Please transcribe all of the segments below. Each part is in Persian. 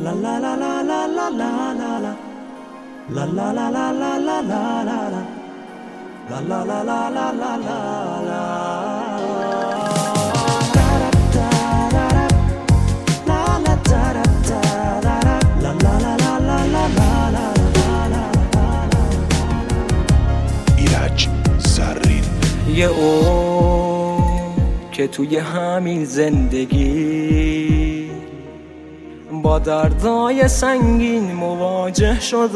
La la la la la la la la la. La la la la la la la la la. La la la la la la la la. ایرج زرین. یه که توی همین زندگی با دردای سنگین مواجه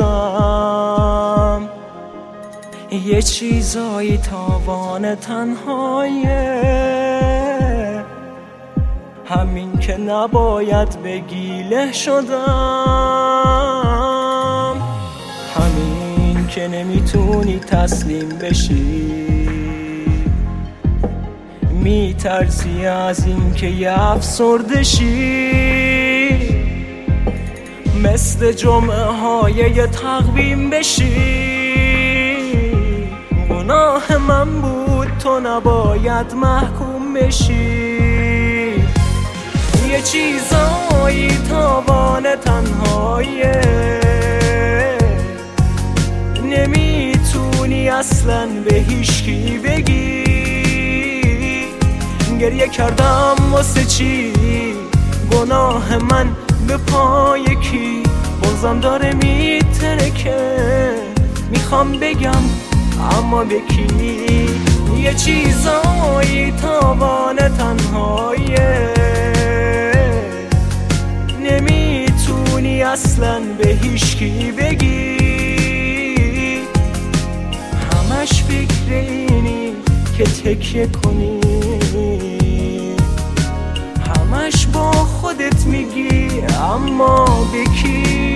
شدم، یه چیزایی تاوان تنهاییه، همین که نباید بگیله شدم، همین که نمیتونی تسلیم بشی، میترسی از این که یه افسرده شی، مثل جمعه های یه تقویم بشی. گناه من بود، تو نباید محکوم بشی. یه چیزایی تاوان تنهاییه، نمیتونی اصلا به هیچکی بگی. گریه کردم واسه چی؟ گناه من به پای کی؟ بازم داره میترکه، میخوام بگم اما به کی؟ یه چیزایی تاوان تنهاییه، نمیتونی اصلا به هیچکی بگی. همش فکر اینی که تکیه کنی، همش با خودت میگی اما به کی؟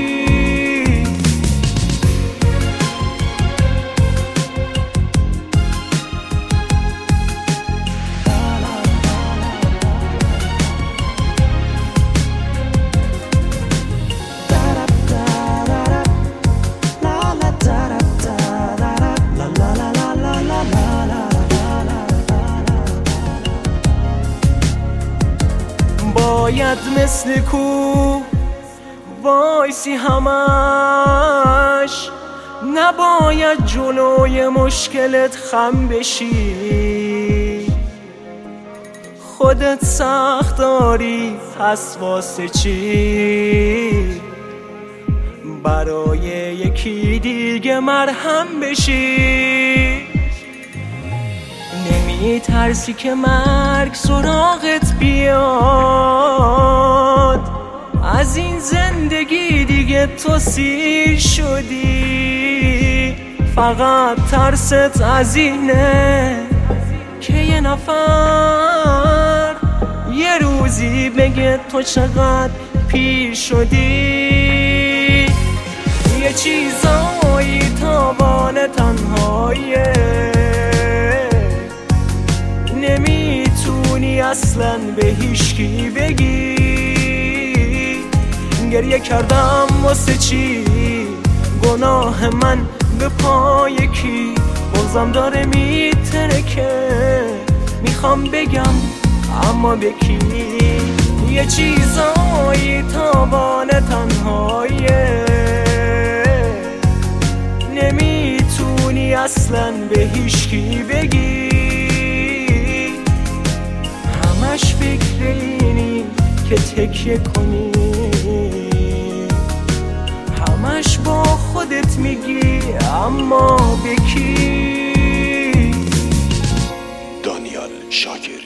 باید مثل کو وایسی همش، نباید جلوی مشکلت خم بشی. خودت سخت داری پس واسه چی؟ برای یکی دیگه مرهم بشی. نمیترسی که مرگ سراغت بیاد؟ از این زندگی دیگه تو سیر شدی. فقط ترست از اینه که یه نفر یه روزی بگه تو چقدر پیر شدی. یه چیزایی تاوان تنهاییه، نمیتونی اصلا به هیچکی بگی. گریه کردم واسه چی؟ گناه من به پای کی؟ بازم داره میترکه، میخوام بگم اما به کی؟ یه چیزایی تاوان تنهاییه، نمیتونی اصلا به هیچکی بگی. همش فکر اینی که تکیه کنی، همش با خودت میگی اما به کی؟ دانیال شاکر.